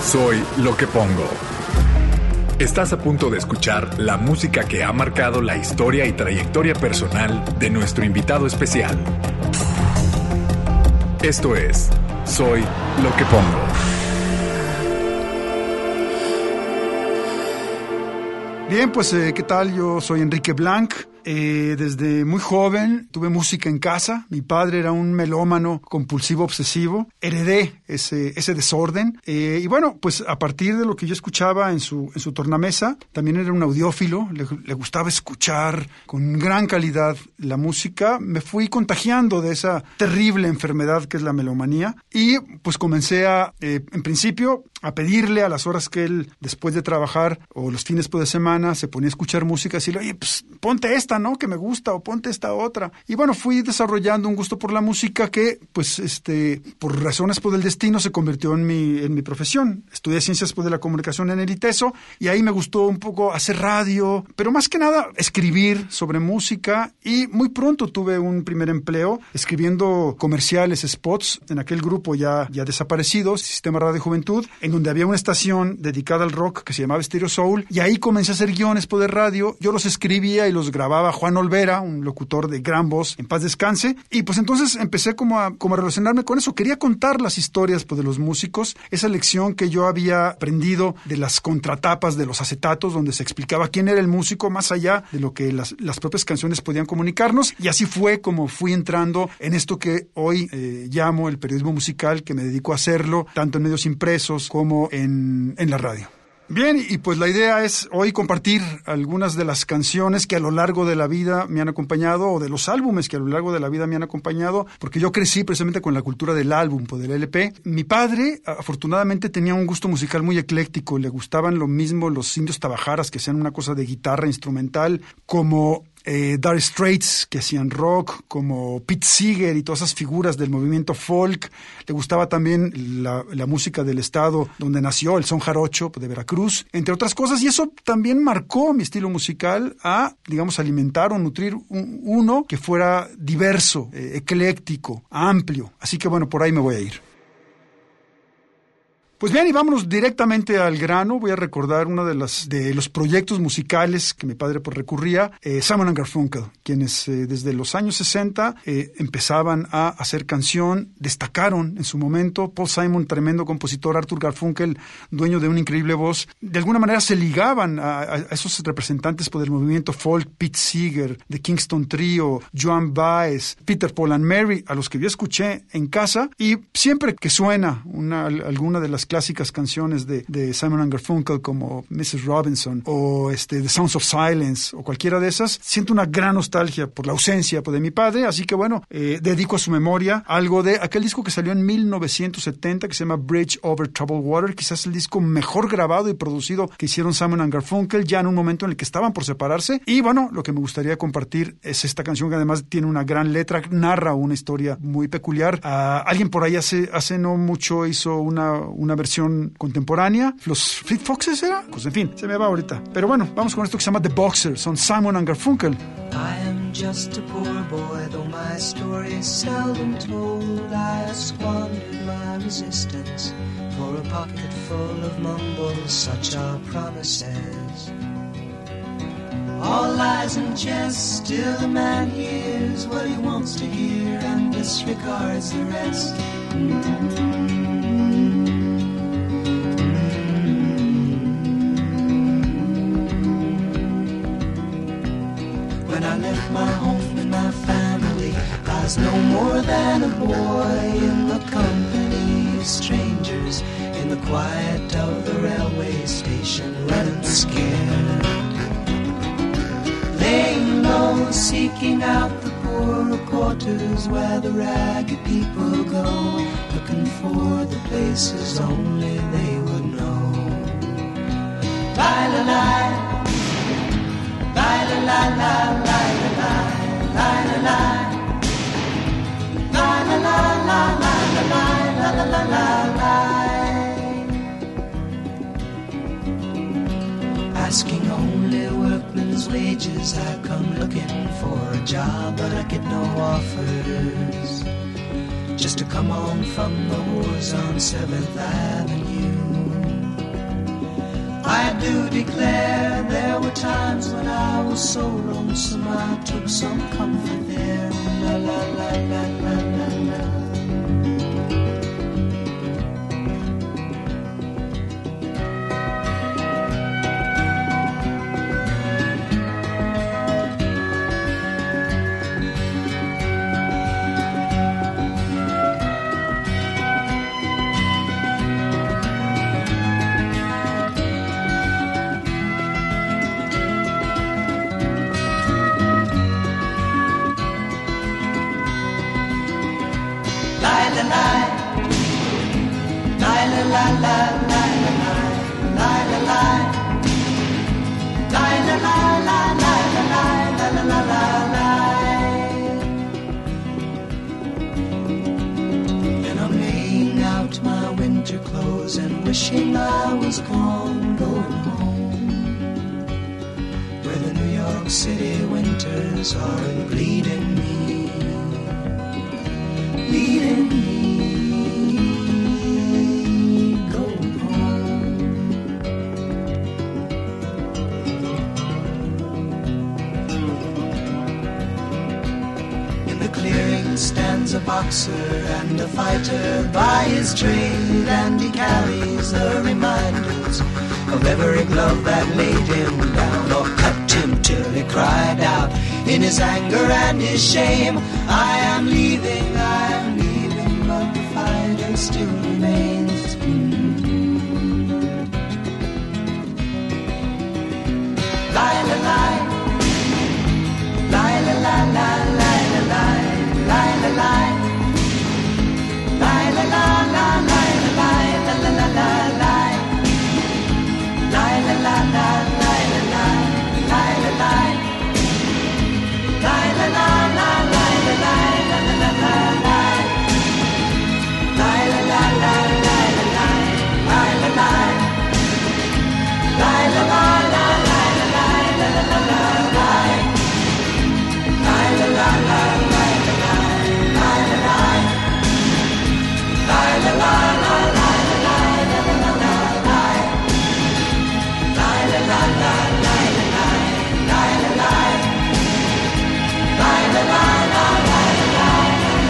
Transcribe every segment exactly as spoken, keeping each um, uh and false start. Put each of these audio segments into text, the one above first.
Soy lo que pongo. Estás a punto de escuchar la música que ha marcado la historia y trayectoria personal de nuestro invitado especial. Esto es Soy lo que pongo. Bien, pues, eh, ¿qué tal? Yo soy Enrique Blanc. Eh, desde muy joven tuve música en casa. Mi padre era un melómano compulsivo obsesivo. Heredé ese, ese desorden. Eh, y bueno, pues a partir de lo que yo escuchaba en su, en su tornamesa, también era un audiófilo. Le, le gustaba escuchar con gran calidad la música. Me fui contagiando de esa terrible enfermedad que es la melomanía. Y pues comencé a, eh, en principio, a pedirle a las horas que él, después de trabajar o los fines de semana, se ponía a escuchar música, decirle, oye, pues ponte esta, ¿no? Que me gusta, o ponte esta otra. Y bueno, fui desarrollando un gusto por la música que, pues, este, por razones por el destino, se convirtió en mi, en mi profesión. Estudié Ciencias pues, de la Comunicación en el ITESO, y ahí me gustó un poco hacer radio, pero más que nada escribir sobre música, y muy pronto tuve un primer empleo escribiendo comerciales, spots, en aquel grupo ya, ya desaparecido, Sistema Radio Juventud, en donde había una estación dedicada al rock que se llamaba Stereo Soul, y ahí comencé a hacer guiones por de radio. Yo los escribía y los grababa Juan Olvera, un locutor de gran voz, en paz descanse, y pues entonces empecé como a, como a relacionarme con eso. Quería contar las historias pues, de los músicos, esa lección que yo había aprendido de las contratapas de los acetatos, donde se explicaba quién era el músico, más allá de lo que las, las propias canciones podían comunicarnos, y así fue como fui entrando en esto que hoy eh, llamo el periodismo musical, que me dedico a hacerlo, tanto en medios impresos como en, en la radio. Bien, y pues la idea es hoy compartir algunas de las canciones que a lo largo de la vida me han acompañado, o de los álbumes que a lo largo de la vida me han acompañado, porque yo crecí precisamente con la cultura del álbum, pues, del L P. Mi padre, afortunadamente, tenía un gusto musical muy ecléctico. Le gustaban lo mismo los Indios Tabajaras, que hacían una cosa de guitarra instrumental, como Eh, Dire Straits, que hacían rock, como Pete Seeger y todas esas figuras del movimiento folk. Le gustaba también la, la música del estado donde nació, el son jarocho de Veracruz, entre otras cosas, y eso también marcó mi estilo musical a, digamos, alimentar o nutrir un, uno que fuera diverso, eh, ecléctico, amplio. Así que bueno, por ahí me voy a ir. Pues bien, y vámonos directamente al grano. Voy a recordar uno de, las, de los proyectos musicales que mi padre pues, recurría, eh, Simon and Garfunkel, quienes eh, desde los años sesenta eh, empezaban a hacer canción, destacaron en su momento. Paul Simon, tremendo compositor, Arthur Garfunkel, dueño de una increíble voz, de alguna manera se ligaban a, a esos representantes pues, del movimiento folk, Pete Seeger, The Kingston Trio, Joan Baez, Peter, Paul and Mary, a los que yo escuché en casa, y siempre que suena una, alguna de las clásicas canciones de, de Simon and Garfunkel como missus Robinson o este, The Sounds of Silence o cualquiera de esas, siento una gran nostalgia por la ausencia pues, de mi padre, así que bueno, eh, dedico a su memoria algo de aquel disco que salió en mil novecientos setenta que se llama Bridge Over Troubled Water, quizás el disco mejor grabado y producido que hicieron Simon and Garfunkel, ya en un momento en el que estaban por separarse. Y bueno, lo que me gustaría compartir es esta canción que además tiene una gran letra, narra una historia muy peculiar. Uh, alguien por ahí hace, hace no mucho hizo una, una versión contemporánea. ¿Los Fleet Foxes era? Pues en fin, se me va ahorita. Pero bueno, vamos con esto que se llama The Boxer. Son Simon and Garfunkel. I am just a poor boy, though my story is seldom told. I have squandered my resistance for a pocket full of mumbles, such are promises. All lies and jest, still a man hears what he wants to hear and disregards the rest. Mm-hmm. When I left my home and my family, I was no more than a boy in the company of strangers, in the quiet of the railway station, running scared, laying low, seeking out the poorer quarters where the ragged people go, looking for the places only they would know. Bye-la-la, bye-la-la-la, bye-la-la-la, asking only workmen's wages, I come looking for a job, but I get no offers. Just to come home from the wars on seventh Avenue. I do declare there were times when I was so lonesome I took some comfort there. La la la la la la la. And wishing I was gone, going home, where the New York City winters are bleeding me, bleeding me, going home. In the clearing stands a boxer and a fighter by his trade, and he carries the reminders of every glove that laid him down or cut him till he cried out in his anger and his shame, I am leaving, I am leaving, but the fighter still remains. Mm-hmm. Lie, la, lie, lie, la, la, la, lie, la, lie, lie, la, lie, lie, la, la, la, lie, la, lie, la, la, la, la, lie, lie, la, la, la, lie, la, lie, lie, la, lie, lie, la, la, la, lie, la, lie, la, la, la, la, lie, lie, la, la, la, lie, la, lie, lie, la, lie, lie, la, la, la, lie, la, lie, la, la, la, la, lie, lie, la, la, la, lie, la, lie, lie, la, lie, lie, la, la, la, lie, la, lie, la, la, la, la, lie, lie, la, la, la, lie, la, lie, lie, la, lie, lie, la, la, la, lie, la, lie,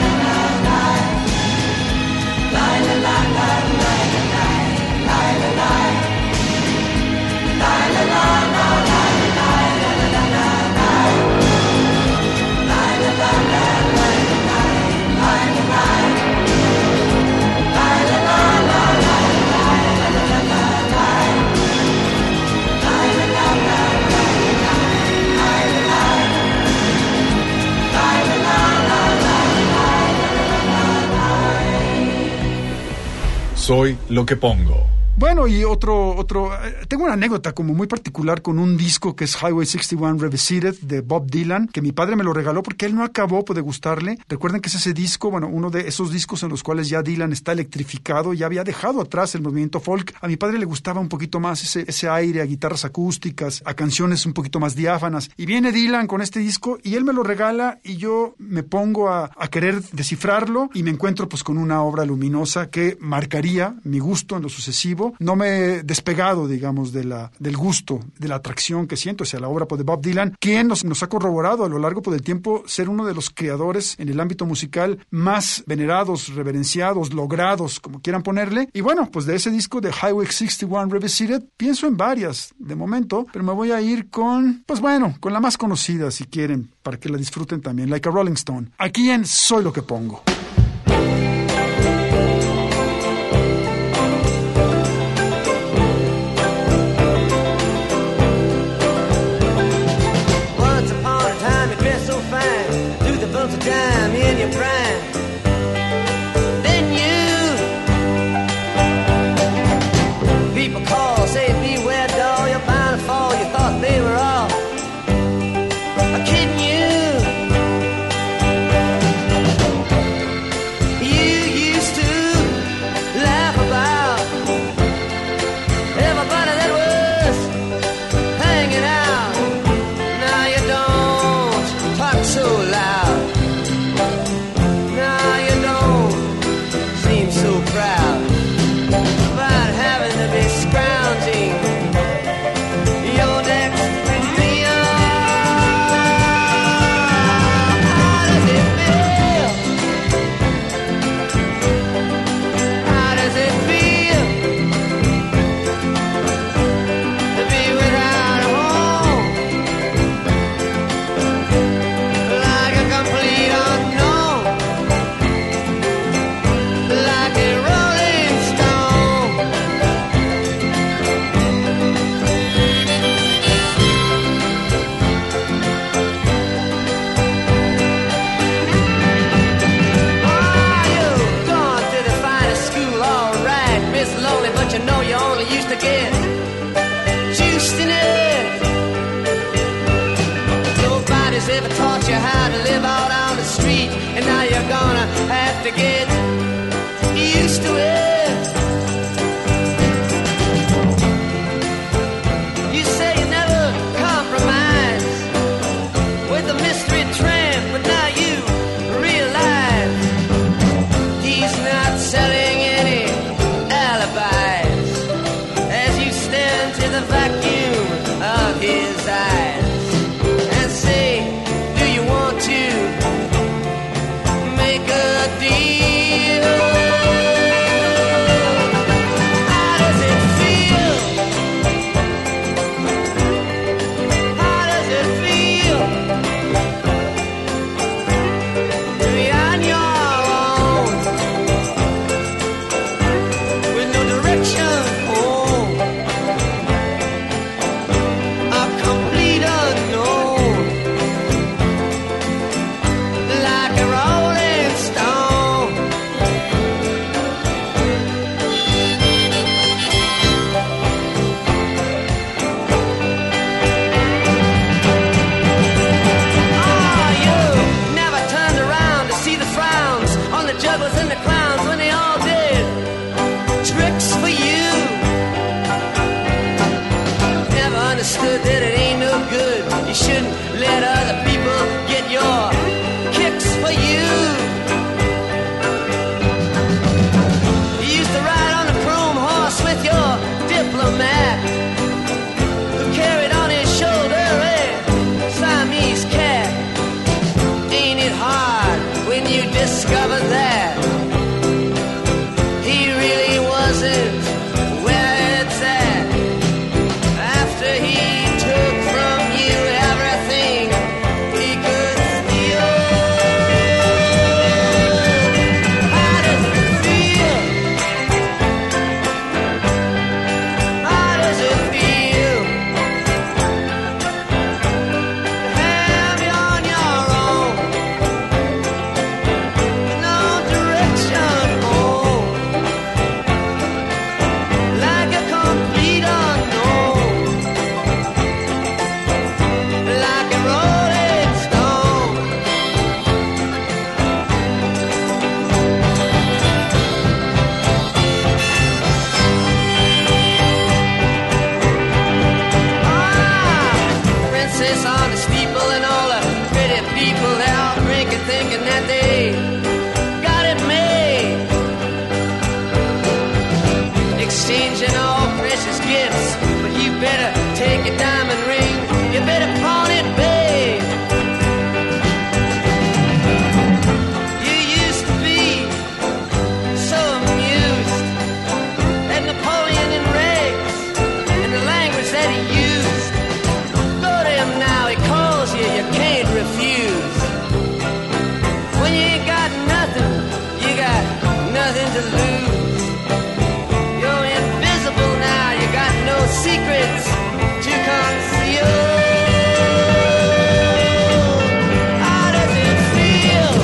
lie, la, la, la, lie, la, lie, lie, la, lie, lie, la, la, la, lie, la, lie, la, la, la, la, lie, lie, la, la, la, lie, la, lie, lie, la, lie, lie, la, la, la, lie, la, lie, la, la, la, la, lie, lie, la, la, la, lie, la, lie, lie, la, lie, lie, la, la, la, lie, lie, la, la, la, lie. Soy lo que pongo. Bueno, y otro, otro, eh, tengo una anécdota como muy particular con un disco que es Highway sesenta y uno Revisited de Bob Dylan, que mi padre me lo regaló porque él no acabó de gustarle. Recuerden que es ese disco, bueno, uno de esos discos en los cuales ya Dylan está electrificado, ya había dejado atrás el movimiento folk. A mi padre le gustaba un poquito más ese, ese aire, a guitarras acústicas, a canciones un poquito más diáfanas. Y viene Dylan con este disco y él me lo regala y yo me pongo a, a querer descifrarlo y me encuentro pues con una obra luminosa que marcaría mi gusto en lo sucesivo. No me he despegado, digamos, de la, del gusto, de la atracción que siento hacia la obra de Bob Dylan, quien nos, nos ha corroborado a lo largo del tiempo ser uno de los creadores en el ámbito musical más venerados, reverenciados, logrados, como quieran ponerle. Y bueno, pues de ese disco de Highway sesenta y uno Revisited, pienso en varias de momento, pero me voy a ir con, pues bueno, con la más conocida, si quieren, para que la disfruten también, Like a Rolling Stone. Aquí en Soy lo que pongo. Time in your prime, then you people call, say beware doll, you're bound to fall. You thought they were all kidding you. you used to wear. You say you never compromise with a mystery tramp, but now you realize he's not selling any alibis as you stare into the vacuum of his eyes and say, do you want to make a deal? How does it feel? How does it feel to be on your own with no direction home? A complete unknown, like a rolling stone. Oh, you never turned around to see the frowns on the jugglers and the clowns when they all did tricks for you. Never understood that it ain't no good. You shouldn't let other people get your kicks for you. You used to ride on a chrome horse with your diplomat, who carried on his shoulder a Siamese cat. Ain't it hard when you discover that he really wasn't where it's at? After he took from you everything he could steal. How does it feel? How does it feel to have you on your own, with no direction home, like a complete unknown, like a rolling stone? Ah, princess on the steeple and all the pretty people, they're all drinking, thinking that they got it made, exchanging all precious gifts. But you better take your diamond ring, you better pawn it, babe. You used to be so amused at Napoleon and rags and the language that he used. Go to him now, he calls you, you can't refuse. When you ain't got nothing, you got nothing to lose. You're invisible now, you got no secrets to conceal. How does it feel?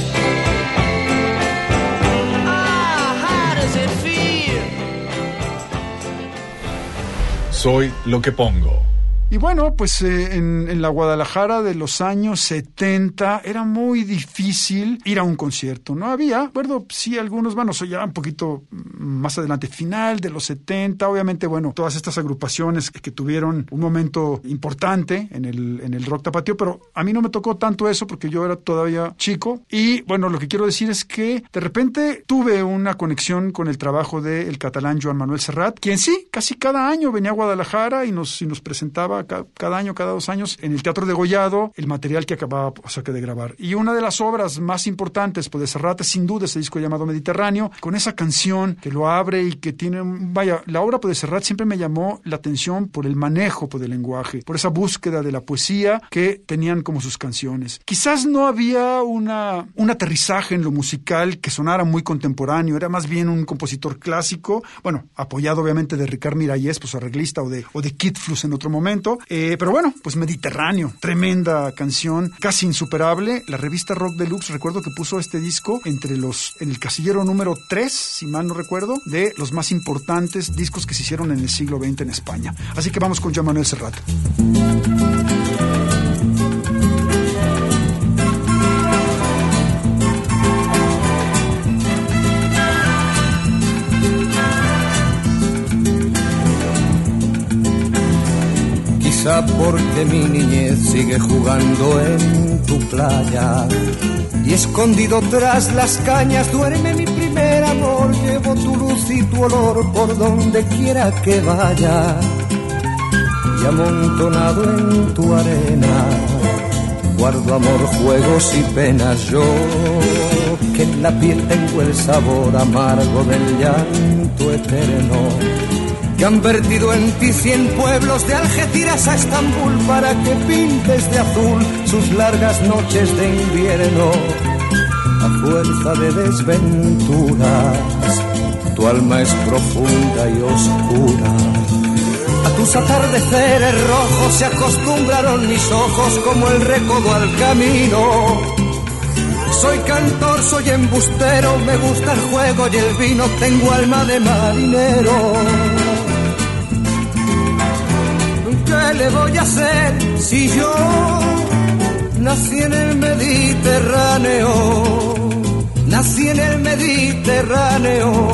Ah, how does it feel? Soy lo que pongo. Y bueno, pues eh, en, en la Guadalajara de los años setenta era muy difícil ir a un concierto. No había, bueno, sí, algunos, bueno, soy ya un poquito más adelante, final de los setenta, obviamente, bueno, todas estas agrupaciones que, que tuvieron un momento importante en el, en el rock tapatío, pero a mí no me tocó tanto eso porque yo era todavía chico. Y bueno, lo que quiero decir es que de repente tuve una conexión con el trabajo del catalán Joan Manuel Serrat, quien sí, casi cada año venía a Guadalajara y nos, y nos presentaba Cada, cada año, cada dos años, en el Teatro Degollado, el material que acababa o sea, que de grabar. Y una de las obras más importantes pues, de Serrat es sin duda ese disco llamado Mediterráneo, con esa canción que lo abre y que tiene, vaya, la obra pues, de Serrat siempre me llamó la atención por el manejo pues, del lenguaje, por esa búsqueda de la poesía que tenían como sus canciones. Quizás no había una, un aterrizaje en lo musical que sonara muy contemporáneo, era más bien un compositor clásico, bueno, apoyado obviamente de Ricard Miralles, pues arreglista, o de, o de Kid Flus en otro momento. Eh, pero bueno, pues Mediterráneo, tremenda canción, casi insuperable. La revista Rock Deluxe, recuerdo que puso este disco entre los, en el casillero número tres, si mal no recuerdo, de los más importantes discos que se hicieron en el siglo veinte en España. Así que vamos con Joan Manuel Serrat. risa porque mi niñez sigue jugando en tu playa. Y escondido tras las cañas duerme mi primer amor. Llevo tu luz y tu olor por donde quiera que vaya. Y amontonado en tu arena guardo amor, juegos y penas. Yo que en la piel tengo el sabor amargo del llanto eterno. Que han vertido en ti cien pueblos de Algeciras a Estambul para que pintes de azul sus largas noches de invierno. A fuerza de desventuras, tu alma es profunda y oscura. A tus atardeceres rojos se acostumbraron mis ojos como el recodo al camino. Soy cantor, soy embustero, me gusta el juego y el vino, tengo alma de marinero. ¿Qué le voy a hacer si yo nací en el Mediterráneo? Nací en el Mediterráneo.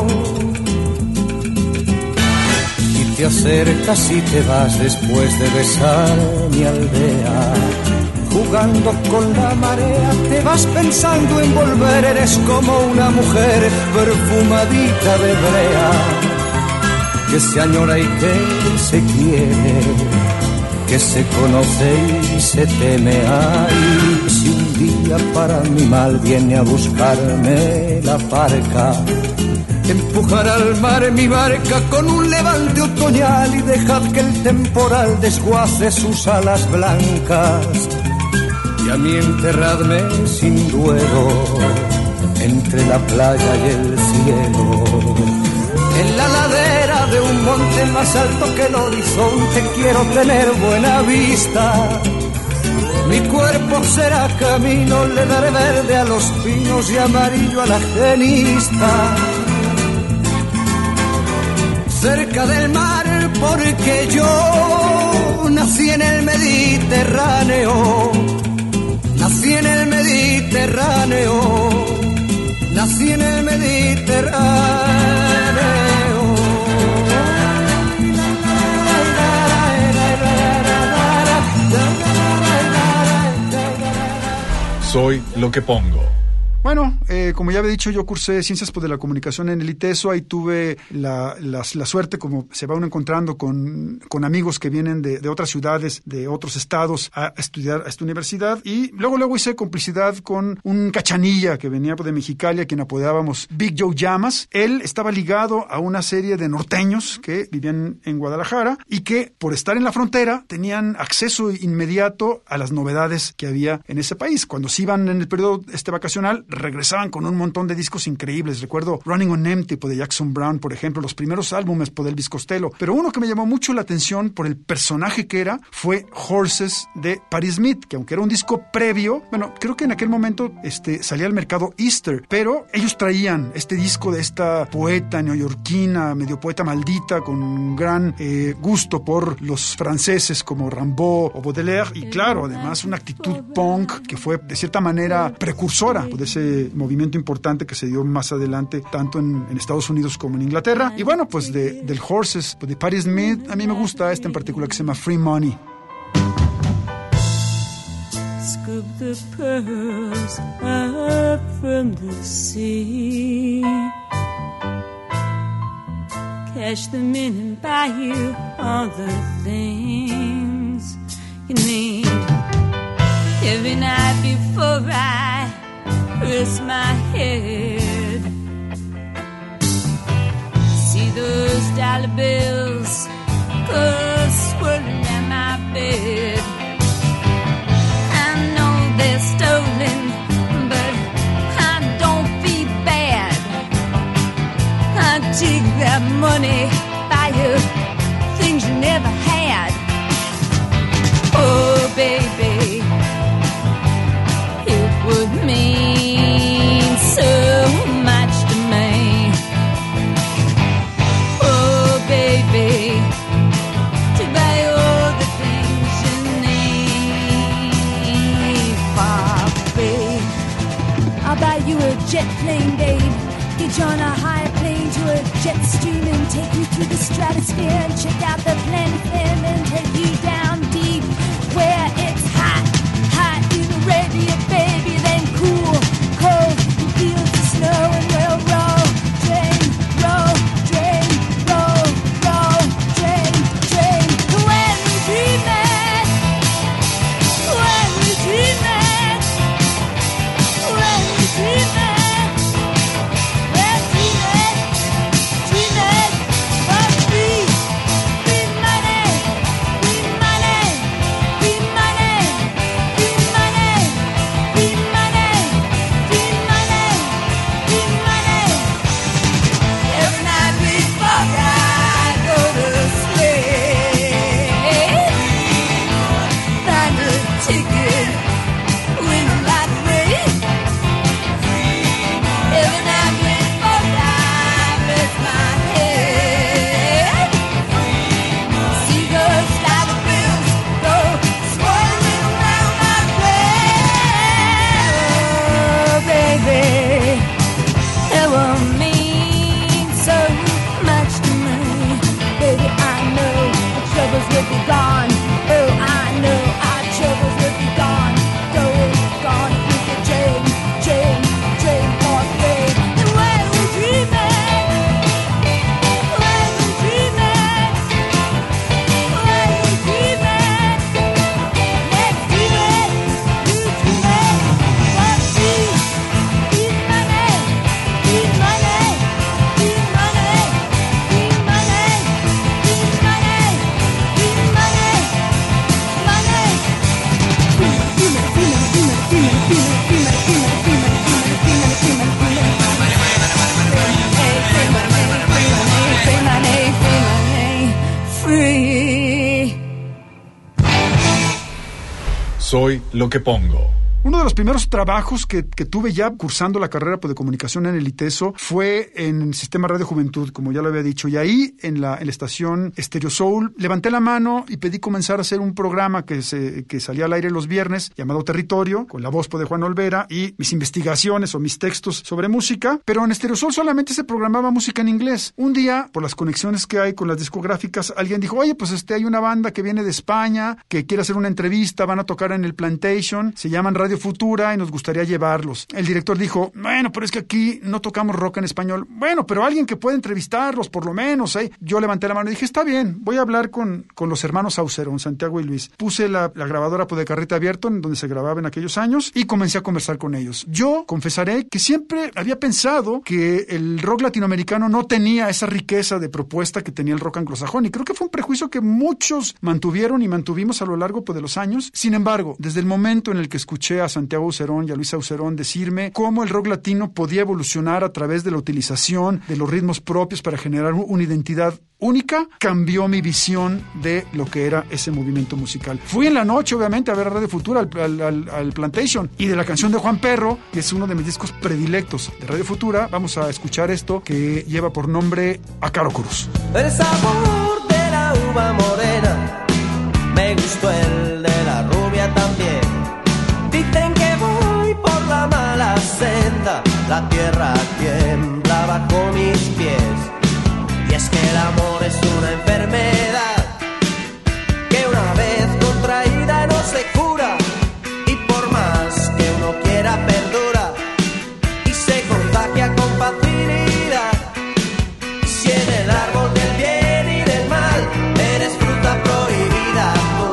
Y te acercas y te vas después de besar mi aldea. Jugando con la marea, te vas pensando en volver. Eres como una mujer perfumadita de brea, que se añora y que se quiere, que se conoce y se teme. Ay, si un día para mi mal viene a buscarme la parca, empujar al mar mi barca con un levante otoñal y dejad que el temporal desguace sus alas blancas. Y a mí enterradme sin duelo entre la playa y el cielo. En la ladera de un monte más alto que el horizonte quiero tener buena vista. Mi cuerpo será camino, le daré verde a los pinos y amarillo a la genista. Cerca del mar porque yo nací en el Mediterráneo. Nací en el Mediterráneo. Nací en el Mediterráneo. Soy lo que pongo. Bueno, eh, como ya había dicho, yo cursé Ciencias de la Comunicación en el ITESO. Ahí tuve la, la, la suerte, como se va uno encontrando con, con amigos que vienen de, de otras ciudades, de otros estados, a estudiar a esta universidad. Y luego luego hice complicidad con un cachanilla que venía de Mexicali, a quien apodábamos Big Joe Llamas. Él estaba ligado a una serie de norteños que vivían en Guadalajara y que, por estar en la frontera, tenían acceso inmediato a las novedades que había en ese país. Cuando se iban en el periodo este vacacional, regresaban con un montón de discos increíbles. Recuerdo Running on Empty de Jackson Browne, por ejemplo, los primeros álbumes de Elvis Costello. Pero uno que me llamó mucho la atención por el personaje que era fue Horses de Patti Smith, que aunque era un disco previo, bueno, creo que en aquel momento este, salía al mercado Easter, pero ellos traían este disco de esta poeta neoyorquina, medio poeta maldita, con un gran eh, gusto por los franceses como Rimbaud o Baudelaire, y claro, además una actitud punk que fue de cierta manera precursora de ese movimiento importante que se dio más adelante tanto en, en Estados Unidos como en Inglaterra. Y bueno, pues de, del Horses, pues de Patti Smith, a mí me gusta este en particular que se llama Free Money. Scoop the pearls up from the sea, cash them in and buy you all the things you need. Every night before I rest my head, see those dollar bills go swirling at my bed. I know they're stolen, but I don't feel bad. I take that money, buy you things you never had. Oh baby, it would mean so much to me. Oh baby, to buy all the things you need, Bobby. I'll buy you a jet plane, babe. Get you on a high plane to a jet stream and take you through the stratosphere and check out the planet then and take you down deep Soy lo que pongo. Uno de los primeros trabajos que, que tuve ya cursando la carrera de comunicación en el ITESO fue en el Sistema Radio Juventud, como ya lo había dicho. Y ahí, en la, en la estación Stereo Soul, levanté la mano y pedí comenzar a hacer un programa que, se, que salía al aire los viernes, llamado Territorio, con la voz de Juan Olvera y mis investigaciones o mis textos sobre música. Pero en Stereo Soul solamente se programaba música en inglés. Un día, por las conexiones que hay con las discográficas, alguien dijo, oye, pues este hay una banda que viene de España, que quiere hacer una entrevista, van a tocar en el Plantation, se llaman Radio Futura y nos gustaría llevarlos. El director dijo, bueno, pero es que aquí no tocamos rock en español. Bueno, pero alguien que pueda entrevistarlos, por lo menos, ¿eh? Yo levanté la mano y dije, está bien, voy a hablar con, con los hermanos Saucerón, Santiago y Luis. Puse la, la grabadora de carrete abierto, en donde se grababa en aquellos años, y comencé a conversar con ellos. Yo confesaré que siempre había pensado que el rock latinoamericano no tenía esa riqueza de propuesta que tenía el rock anglosajón, y creo que fue un prejuicio que muchos mantuvieron y mantuvimos a lo largo pues, de los años. Sin embargo, desde el momento en el que escuché a Santiago Aucerón y a Luis Aucerón decirme cómo el rock latino podía evolucionar a través de la utilización de los ritmos propios para generar una identidad única, cambió mi visión de lo que era ese movimiento musical. Fui en la noche, obviamente, a ver a Radio Futura, al, al, al, al Plantation, y de la canción de Juan Perro, que es uno de mis discos predilectos de Radio Futura, vamos a escuchar esto que lleva por nombre A Caro Cruz. El sabor de la uva morena, me gustó el de la rubia también. Dicen que voy por la mala senda, la tierra tiembla bajo mis pies. Y es que el amor es una enfermedad que una vez contraída no se cura, y por más que uno quiera perdura y se contagia con facilidad. Y si en el árbol del bien y del mal eres fruta prohibida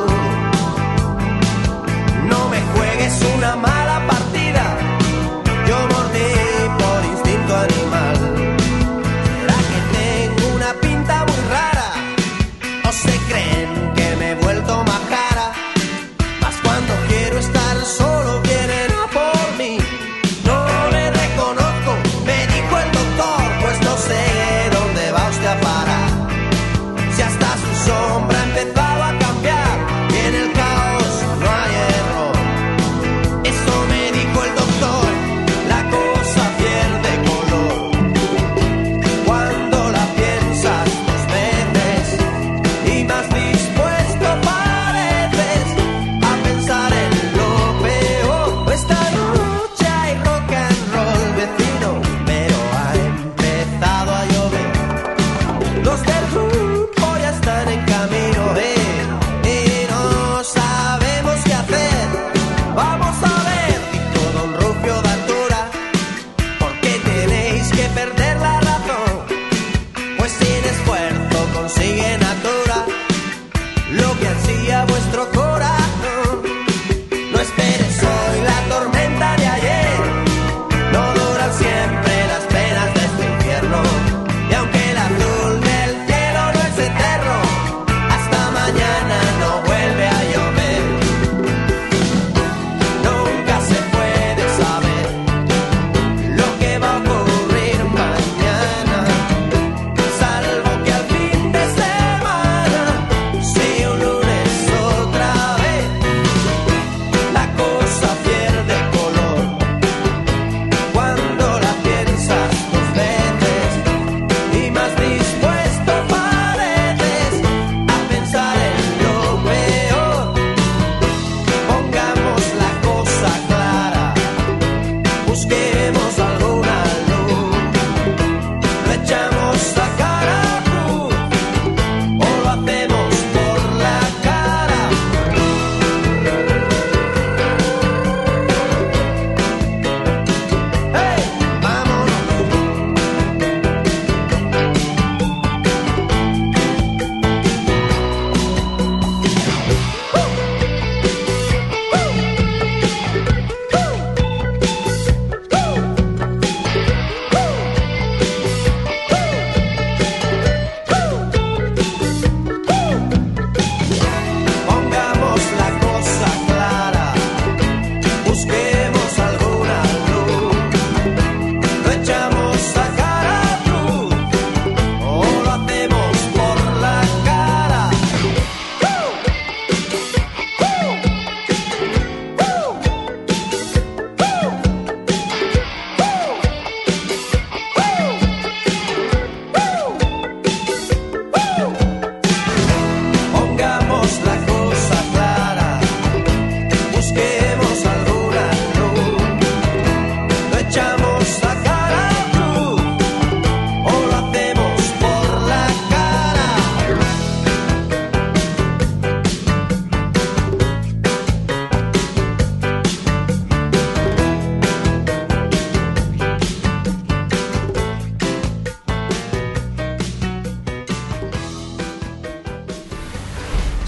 tú, no me juegues una mala partida. Yo mordí por instinto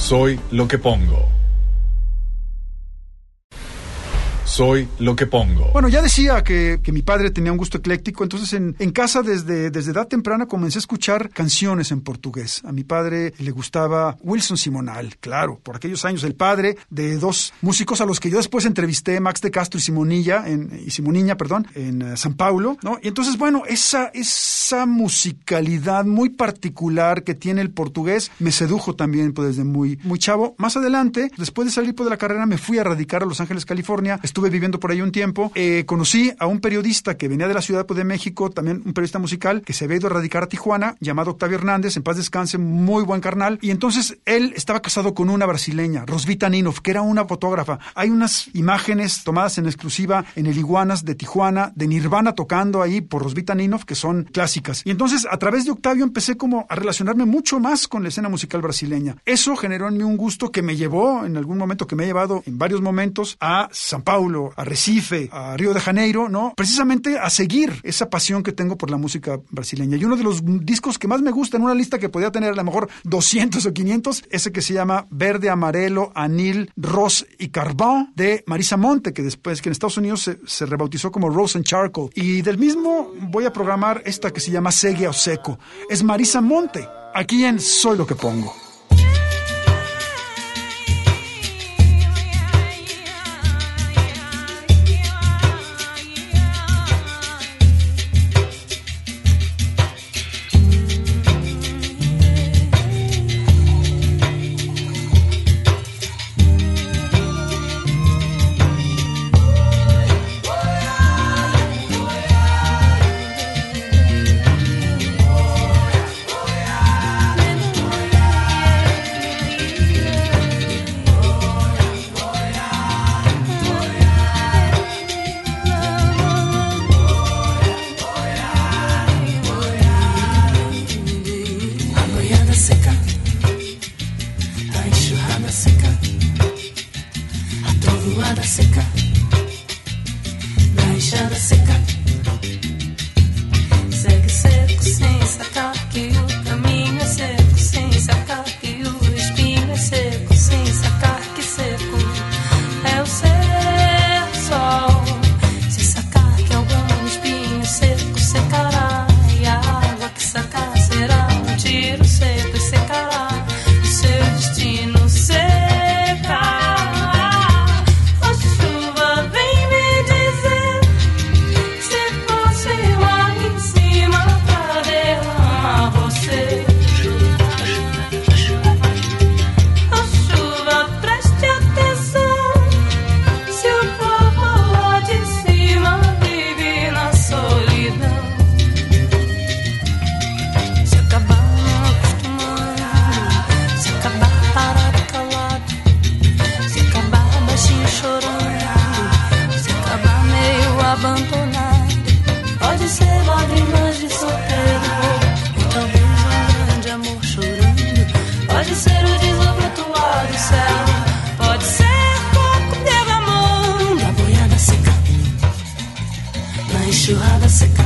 Soy lo que pongo. Soy lo que pongo. Bueno, ya decía que, que mi padre tenía un gusto ecléctico, entonces en, en casa desde, desde edad temprana comencé a escuchar canciones en portugués. A mi padre le gustaba Wilson Simonal, claro, por aquellos años el padre de dos músicos a los que yo después entrevisté, Max de Castro y Simonilla, en, y Simoniña, perdón, en uh, San Paulo, ¿no? Y entonces, bueno, esa, esa musicalidad muy particular que tiene el portugués me sedujo también pues, desde muy, muy chavo. Más adelante, después de salir pues, de la carrera, me fui a radicar a Los Ángeles, California. Estuve viviendo por ahí un tiempo, eh, conocí a un periodista que venía de la Ciudad de México, también un periodista musical, que se había ido a radicar a Tijuana, llamado Octavio Hernández, en paz descanse, muy buen carnal, y entonces él estaba casado con una brasileña, Rosvita Ninov, que era una fotógrafa. Hay unas imágenes tomadas en exclusiva en el Iguanas de Tijuana, de Nirvana tocando ahí por Rosvita Ninov, que son clásicas. Y entonces, a través de Octavio, empecé como a relacionarme mucho más con la escena musical brasileña. Eso generó en mí un gusto que me llevó, en algún momento, que me ha llevado en varios momentos, a San Paulo, a Recife, a Río de Janeiro, ¿no? Precisamente a seguir esa pasión que tengo por la música brasileña. Y uno de los discos que más me gusta en una lista que podía tener a lo mejor doscientos o quinientos, ese que se llama Verde, Amarelo, Anil, Ros y Carvão, de Marisa Monte, que después, que en Estados Unidos se, se rebautizó como Rose and Charcoal. Y del mismo voy a programar esta que se llama Segue ao Seco. Es Marisa Monte, aquí en Soy lo que pongo. enxurrada seca,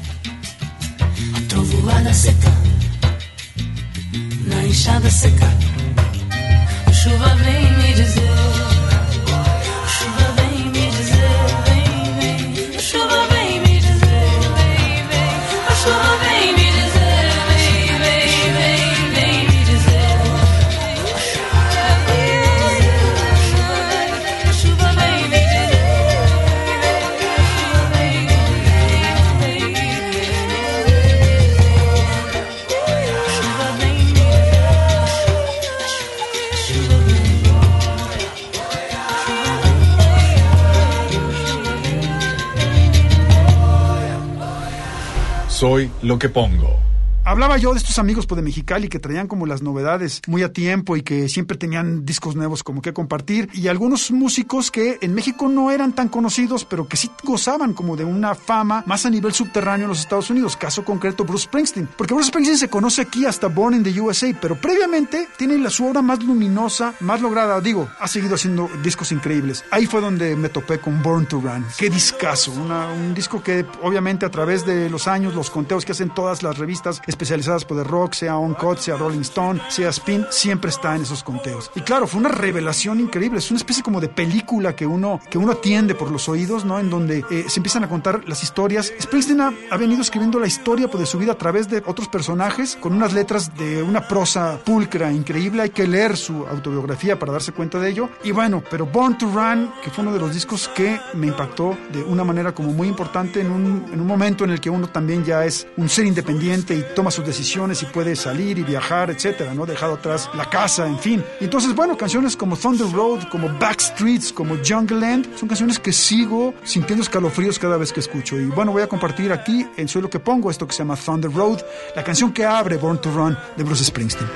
a trovoada seca, na enxada seca, a chuva vem me dizer, a chuva vem me dizer, vem, vem, a chuva vem me dizer, vem, vem, a chuva vem me dizer, vem, vem, vem, vem me dizer, a chuva vem, a chuva vem me dizer. Soy lo que pongo. Hablaba yo de estos amigos pues, de Mexicali que traían como las novedades muy a tiempo y que siempre tenían discos nuevos como que compartir, y algunos músicos que en México no eran tan conocidos, pero que sí gozaban como de una fama más a nivel subterráneo en los Estados Unidos. Caso concreto Bruce Springsteen, porque Bruce Springsteen se conoce aquí hasta Born in the U S A, pero previamente tiene la, su obra más luminosa, más lograda. Digo, ha seguido haciendo discos increíbles. Ahí fue donde me topé con Born to Run. Qué discazo, una, un disco que obviamente a través de los años, los conteos que hacen todas las revistas especializadas por The Rock, sea Uncut, sea Rolling Stone, sea Spin, siempre está en esos conteos. Y claro, fue una revelación increíble, es una especie como de película que uno, que uno atiende por los oídos, ¿no? En donde eh, se empiezan a contar las historias. Springsteen ha, ha venido escribiendo la historia pues, de su vida a través de otros personajes, con unas letras de una prosa pulcra, increíble. Hay que leer su autobiografía para darse cuenta de ello. Y bueno, pero Born to Run, que fue uno de los discos que me impactó de una manera como muy importante en un, en un momento en el que uno también ya es un ser independiente y toma sus decisiones y puede salir y viajar, etcétera, ¿no? Dejado atrás la casa, en fin. Y entonces, bueno, canciones como Thunder Road, como Backstreets, como Jungle Land, son canciones que sigo sintiendo escalofríos cada vez que escucho. Y bueno, voy a compartir aquí en Soy Lo Que Pongo esto que se llama Thunder Road, la canción que abre Born to Run de Bruce Springsteen.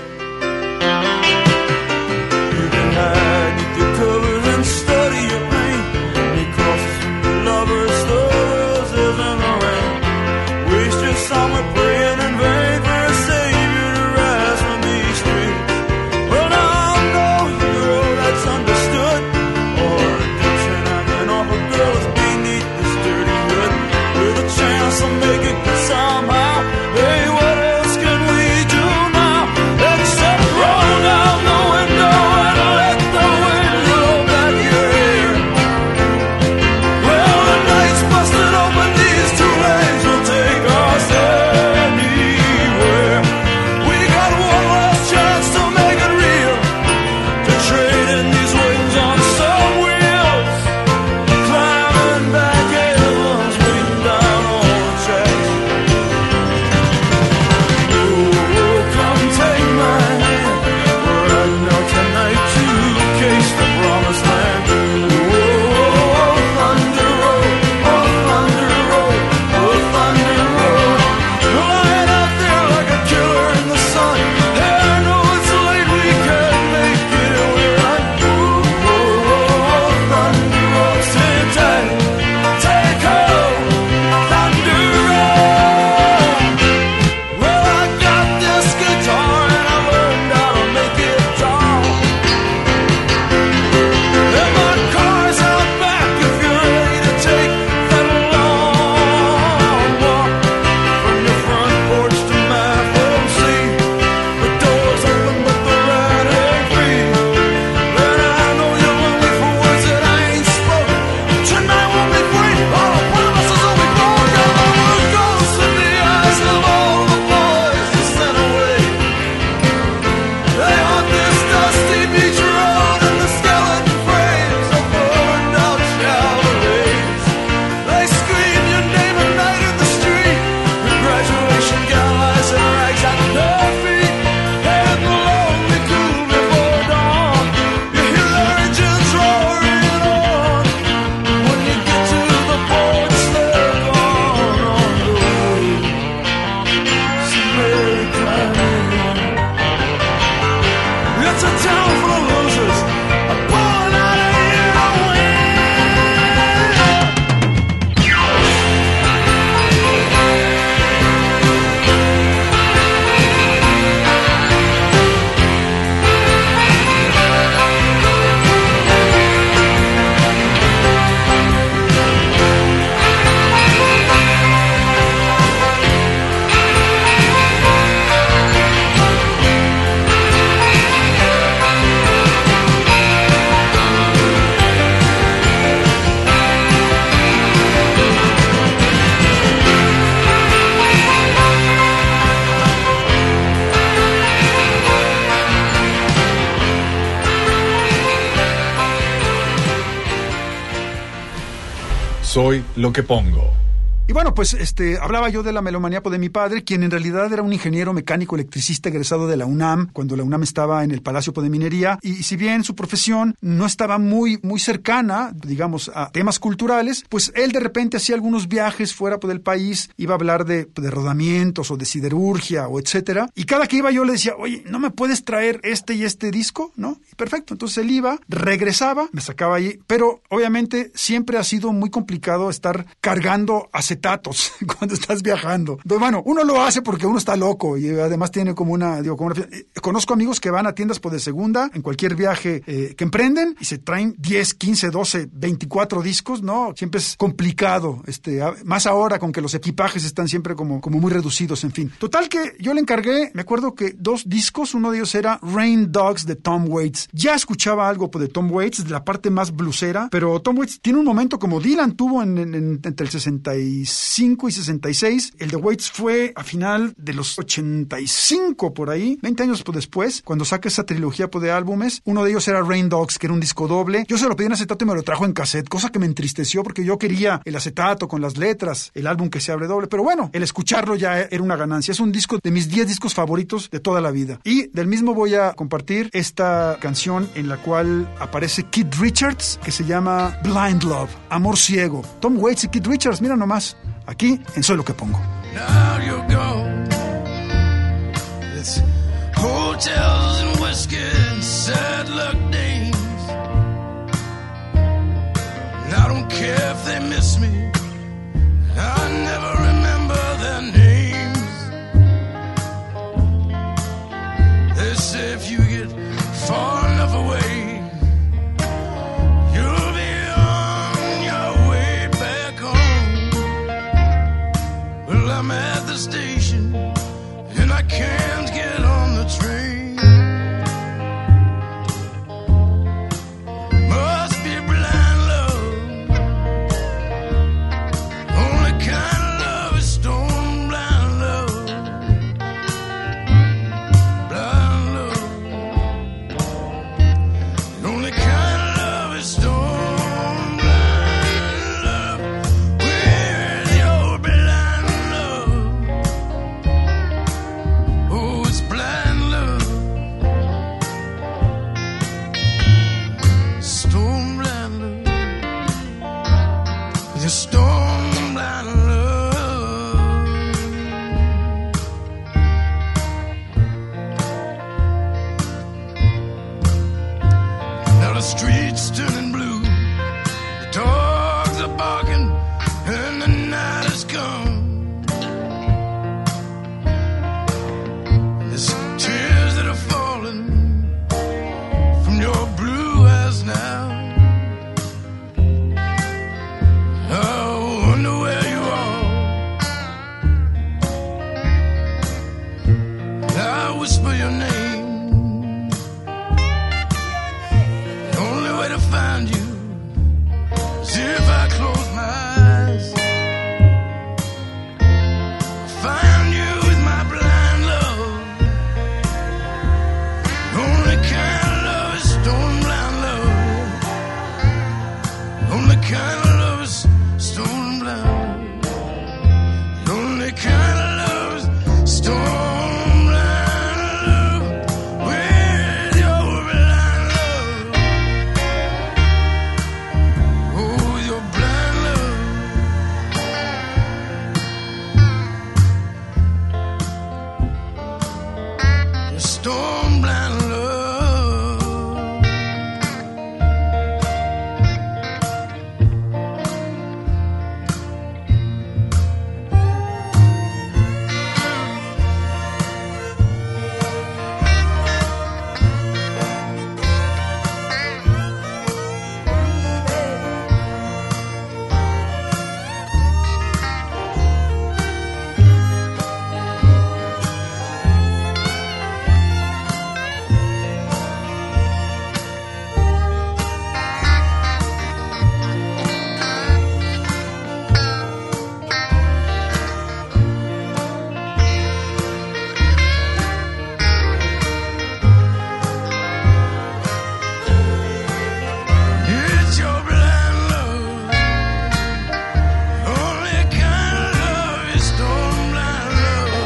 Soy lo que pongo. Y bueno, pues este hablaba yo de la melomanía de mi padre, quien en realidad era un ingeniero mecánico electricista egresado de la UNAM, cuando la UNAM estaba en el Palacio de Minería, y si bien su profesión no estaba muy, muy cercana, digamos, a temas culturales, pues él de repente hacía algunos viajes fuera del país, iba a hablar de, de rodamientos o de siderurgia o etcétera, y cada que iba yo le decía, oye, ¿no me puedes traer este y este disco? ¿No? Y perfecto, entonces él iba, regresaba, me sacaba ahí, pero obviamente siempre ha sido muy complicado estar cargando a acetatos cuando estás viajando. Entonces, bueno, uno lo hace porque uno está loco y además tiene como una, digo, como una... Conozco amigos que van a tiendas por de segunda en cualquier viaje eh, que emprenden y se traen diez, quince, doce, veinticuatro discos, ¿no? Siempre es complicado, este, más ahora con que los equipajes están siempre como, como muy reducidos, en fin. Total que yo le encargué, me acuerdo que dos discos, uno de ellos era Rain Dogs de Tom Waits. Ya escuchaba algo de Tom Waits, de la parte más blusera, pero Tom Waits tiene un momento como Dylan tuvo en, en, en, entre el sesenta y cinco y sesenta y seis. El de Waits fue a final de los ochenta y cinco, por ahí, veinte años después, cuando saca esa trilogía de álbumes. Uno de ellos era Rain Dogs, que era un disco doble. Yo se lo pedí en acetato y me lo trajo en cassette, cosa que me entristeció porque yo quería el acetato con las letras, el álbum que se abre doble, pero bueno, el escucharlo ya era una ganancia. Es un disco de mis diez discos favoritos de toda la vida. Y del mismo voy a compartir esta canción en la cual aparece Keith Richards, que se llama Blind Love, Amor Ciego. Tom Waits y Keith Richards, mira nomás, aquí en Soy lo que pongo. Now you go. It's hotels and whiskey and sad luck days. And I don't care if they miss me. I never remember their names. They say if you get far enough away, you'll be on your way back home. Well, I'm at the station and I can't get on the train. Must be blind love. Only kind of love is stone blind love. Blind love. The only kind of love is stone blind love. Where's your blind love? Oh, it's blind love. Stone blind love. The stone blind love. Now the streets turning blue. The dogs are barking and the night has come. There's tears that are falling from your blue eyes now. I wonder where you are. I whisper your name. The only way to find you is if I close my eyes. Find you with my blind love. The only kind of love is stone blind love. The only kind of love is stone blind. The only kind of love is stone blind love. With your blind love. Oh, with your blind love. Your stone blind love. It's your blind love. Only kind of love is stone blind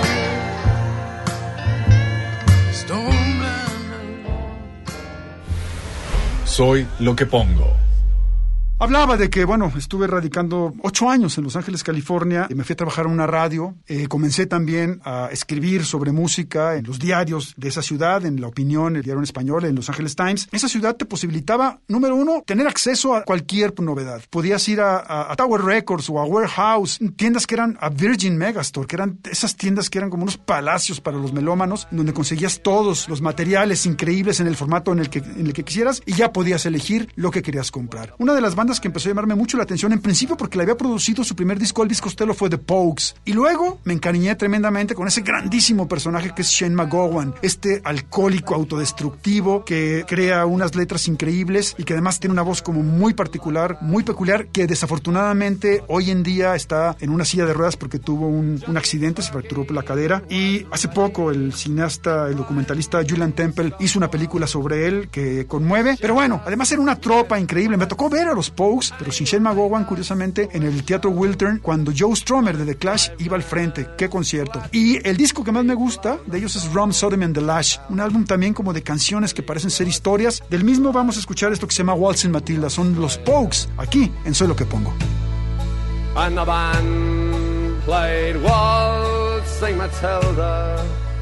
love. Stone blind love. Soy lo que pongo. Hablaba de que, bueno, estuve radicando ocho años en Los Ángeles, California, y me fui a trabajar en una radio. Eh, comencé también a escribir sobre música en los diarios de esa ciudad, en La Opinión, el diario en español, en Los Angeles Times. Esa ciudad te posibilitaba, número uno, tener acceso a cualquier novedad. Podías ir a, a, a Tower Records o a Warehouse, tiendas que eran a Virgin Megastore, que eran esas tiendas que eran como unos palacios para los melómanos, donde conseguías todos los materiales increíbles en el formato en el que, en el que quisieras, y ya podías elegir lo que querías comprar. Una de las bandas que empezó a llamarme mucho la atención, en principio porque le había producido su primer disco Elvis Costello, fue The Pogues, y luego me encariñé tremendamente con ese grandísimo personaje que es Shane McGowan, este alcohólico autodestructivo que crea unas letras increíbles y que además tiene una voz como muy particular, muy peculiar, que desafortunadamente hoy en día está en una silla de ruedas porque tuvo un, un accidente, se fracturó la cadera, y hace poco el cineasta, el documentalista Julian Temple hizo una película sobre él que conmueve, pero bueno, además era una tropa increíble. Me tocó ver a los Pogues, pero sin Shane McGowan, curiosamente, en el Teatro Wiltern, cuando Joe Strummer de The Clash iba al frente. ¡Qué concierto! Y el disco que más me gusta de ellos es Rum, Sodomy and the Lash, un álbum también como de canciones que parecen ser historias. Del mismo vamos a escuchar esto que se llama Waltzing Matilda. Son los Pogues, aquí en Soy Lo Que Pongo. And the band played Waltzing Matilda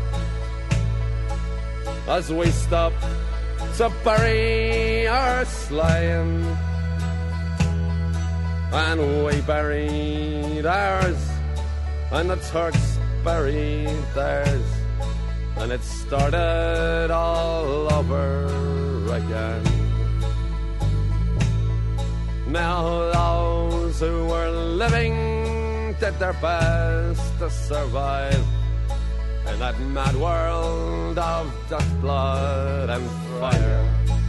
as we stopped to bury our slain. And we buried ours, and the Turks buried theirs, and it started all over again. Now those who were living did their best to survive in that mad world of Dutch blood and fire.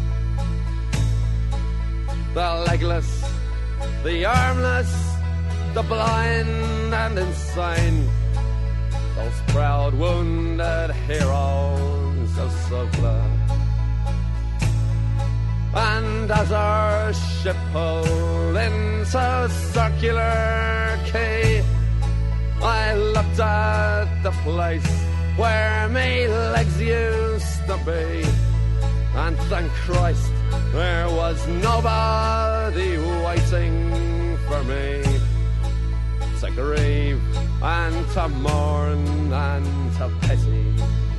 The legless, the armless, the blind and insane, those proud wounded heroes of Suvla. And as our ship pulled into Circular Quay, I looked at the place where me legs used to be, and thank Christ there was nobody waiting for me to grieve and to mourn and to pity.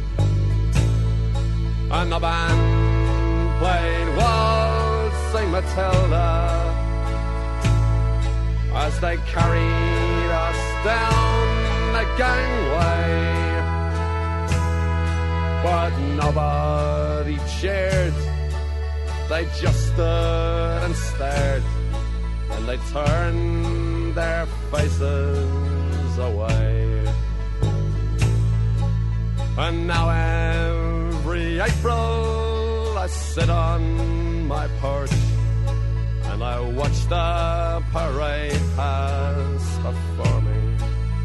And the band played Waltzing Matilda as they carried us down the gangway, but nobody cheered. They just stood and stared, and they turned their faces away. And now every April I sit on my porch and I watch the parade pass before me.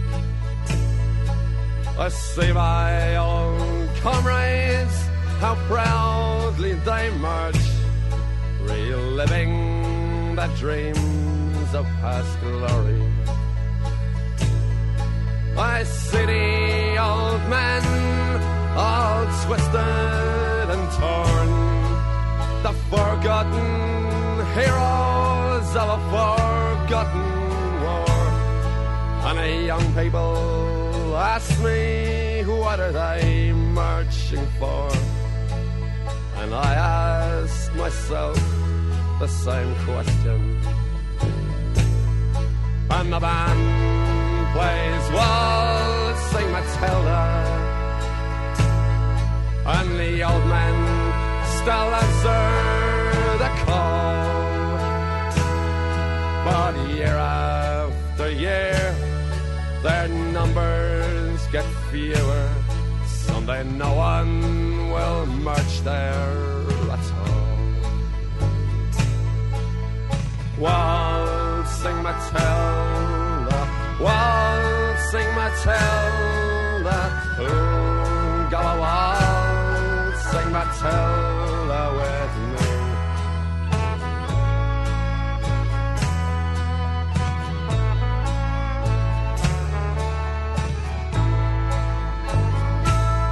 I see my old comrades, how proudly they march, reliving the dreams of past glory. I see the old men all twisted and torn, the forgotten heroes of a forgotten war. And the young people ask me, what are they marching for? And I ask myself the same question. And the band plays Waltzing Matilda, and the old men still answer the call. But year after year, their numbers get fewer. Someday no one will march there at all. Waltzing Matilda, Waltzing Matilda, oh, go a waltzing Matilda with me.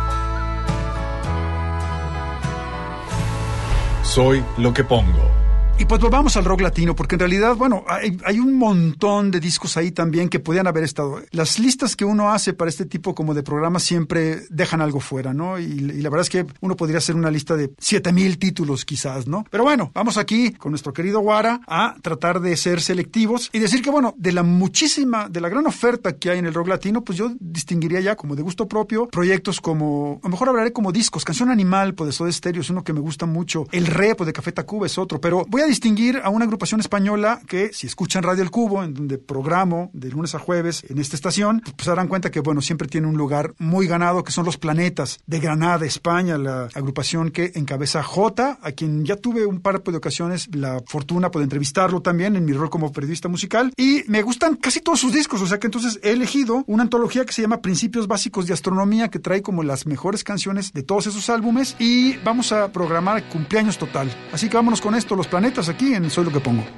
Soy Lo Que Pongo. Y pues volvamos al rock latino, porque en realidad, bueno, hay, hay un montón de discos ahí también que podían haber estado. Las listas que uno hace para este tipo como de programas siempre dejan algo fuera, ¿no? Y, y la verdad es que uno podría hacer una lista de siete mil títulos quizás, ¿no? Pero bueno, vamos aquí con nuestro querido Guara a tratar de ser selectivos y decir que, bueno, de la muchísima, de la gran oferta que hay en el rock latino, pues yo distinguiría ya como de gusto propio proyectos como, a lo mejor hablaré como discos, Canción Animal, pues de Soda Stereo es uno que me gusta mucho, El Re, pues de Café Tacuba es otro, pero voy a distinguir a una agrupación española que, si escuchan Radio El Cubo, en donde programo de lunes a jueves en esta estación, pues se darán cuenta que, bueno, siempre tiene un lugar muy ganado, que son Los Planetas, de Granada, España, la agrupación que encabeza Jota, a quien ya tuve un par de ocasiones la fortuna de entrevistarlo también en mi rol como periodista musical, y me gustan casi todos sus discos, o sea que entonces he elegido una antología que se llama Principios Básicos de Astronomía, que trae como las mejores canciones de todos esos álbumes, y vamos a programar cumpleaños total. Así que vámonos con esto, Los Planetas, aquí en Soy Lo Que Pongo.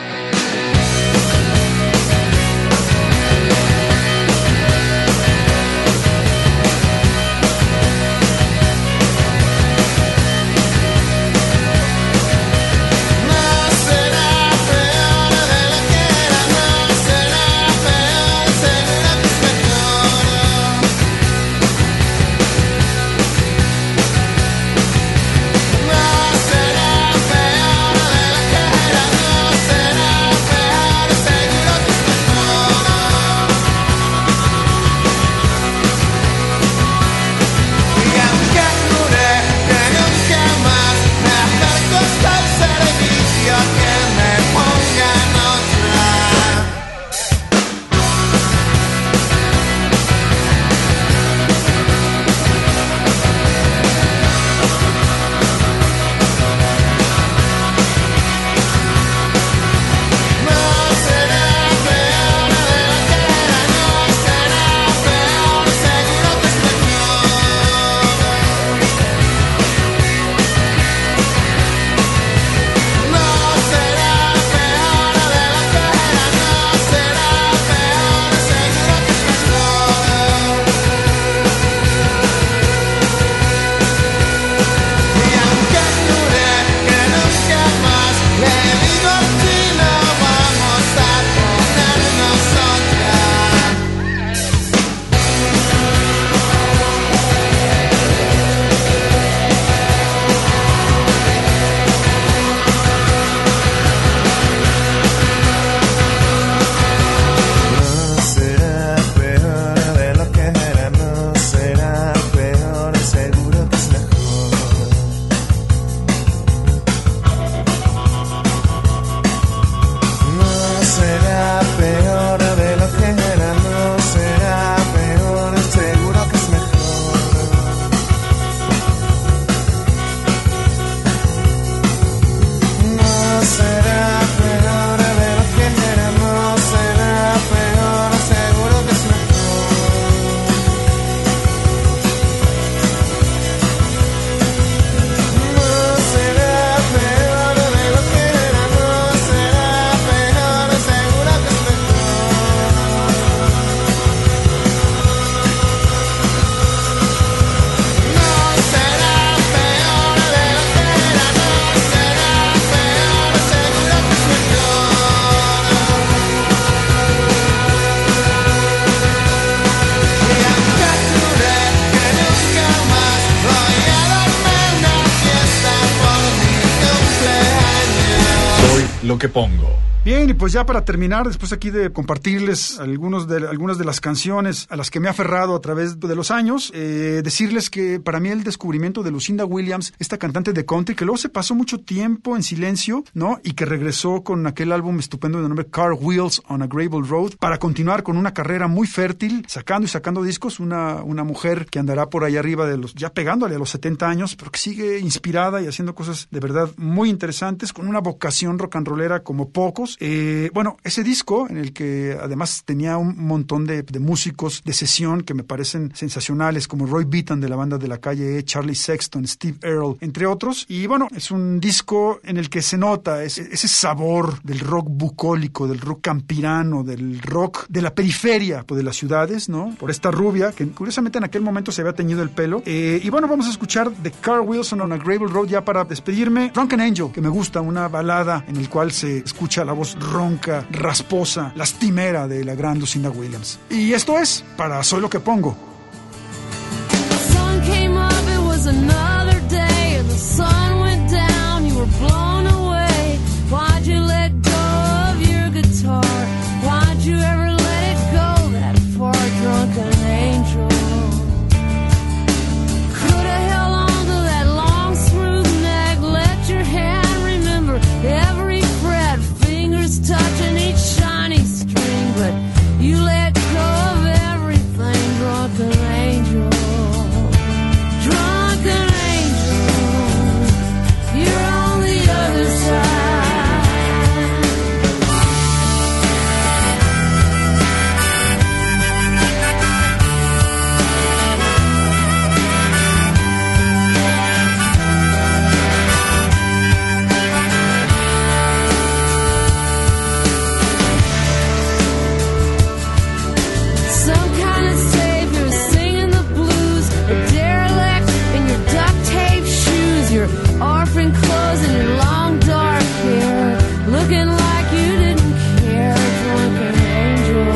Lo Que Pongo. Bien, y pues ya para terminar, después aquí de compartirles algunos de, algunas de las canciones a las que me he aferrado a través de los años, eh, decirles que para mí el descubrimiento de Lucinda Williams, esta cantante de country, que luego se pasó mucho tiempo en silencio, ¿no? Y que regresó con aquel álbum estupendo de nombre Car Wheels on a Gravel Road, para continuar con una carrera muy fértil, sacando y sacando discos, una, una mujer que andará por ahí arriba de los, ya pegándole a los setenta años, pero que sigue inspirada y haciendo cosas de verdad muy interesantes, con una vocación rock and rollera como pocos. Blues. Eh, bueno, ese disco en el que además tenía un montón de, de músicos de sesión que me parecen sensacionales, como Roy Beaton de la banda de la calle E, Charlie Sexton, Steve Earle, entre otros. Y bueno, es un disco en el que se nota ese, ese sabor del rock bucólico, del rock campirano, del rock de la periferia pues, de las ciudades, ¿no? Por esta rubia, que curiosamente en aquel momento se había teñido el pelo. Eh, y bueno, vamos a escuchar de Carl Wilson on a Gravel Road ya para despedirme. Drunken Angel, que me gusta, una balada en el cual se escucha la voz ronca, rasposa, lastimera de la gran Lucinda Williams. Y esto es para Soy lo que pongo. The sun came up, it was another day, and the sun went down, you were blown away. Why'd you let go of your guitar? Why'd you ever let it go that far, drunken angel? Could have held on to that long smooth neck, let your hand remember every fret, fingers touching each shiny string, but you let go of everything, drunken angel. Drunken angel, you're on the other side. Some kind of savior singing the blues, a derelict in your duct tape shoes, your orphan clothes and your long dark hair, looking like you didn't care, drunken angel.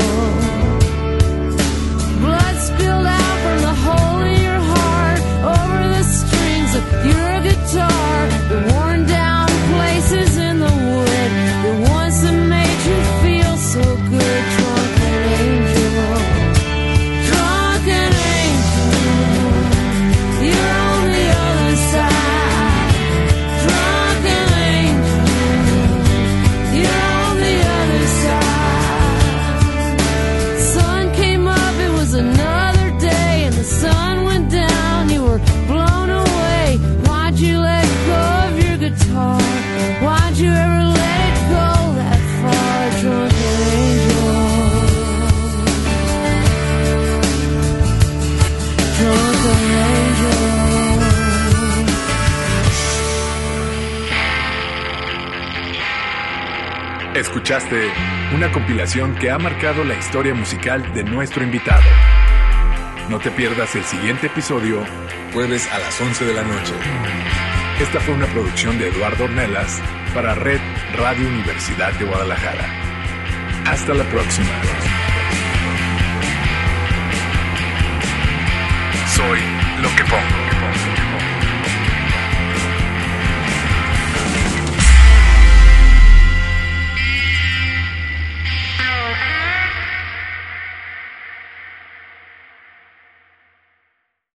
Blood spilled out from the hole in your heart over the strings of your guitar, the worn down places in the wood, the ones that made you feel so good, drunken angel. Drunken angel, you're on the other side. Drunken angel, you're on the other side. Sun came up, it was another day, and the sun went down, you were blown away. Why'd you let go of your guitar? Why'd you ever let it go that far, drunken angel? Drunken angel. Escuchaste una compilación que ha marcado la historia musical de nuestro invitado. No te pierdas el siguiente episodio, jueves a las once de la noche. Esta fue una producción de Eduardo Ornelas para Red Radio Universidad de Guadalajara. Hasta la próxima. Soy lo que pongo.